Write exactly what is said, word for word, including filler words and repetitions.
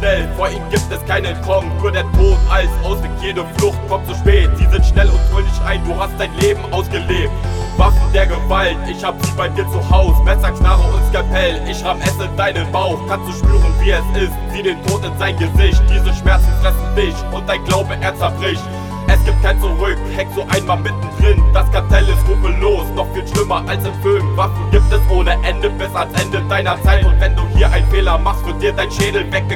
schnell, vor ihnen gibt es kein Entkommen. Nur der Tod als Ausweg, jede Flucht kommt zu spät. Sie sind schnell und holen dich ein, du hast dein Leben ausgelebt. Waffen der Gewalt, ich hab sie bei dir zu Haus. Messer, Knarre und Skalpell, ich ramm es in deinen Bauch. Kannst du spüren, wie es ist, sieh den Tod in sein Gesicht. Diese Schmerzen fressen dich und dein Glaube, er zerbricht. Es gibt kein Zurück, hängst so einmal mittendrin. Das Kartell ist skrupellos, noch viel schlimmer als im Film. Waffen gibt es ohne Ende bis ans Ende deiner Zeit. Und wenn du hier einen Fehler machst, wird dir dein Schädel weg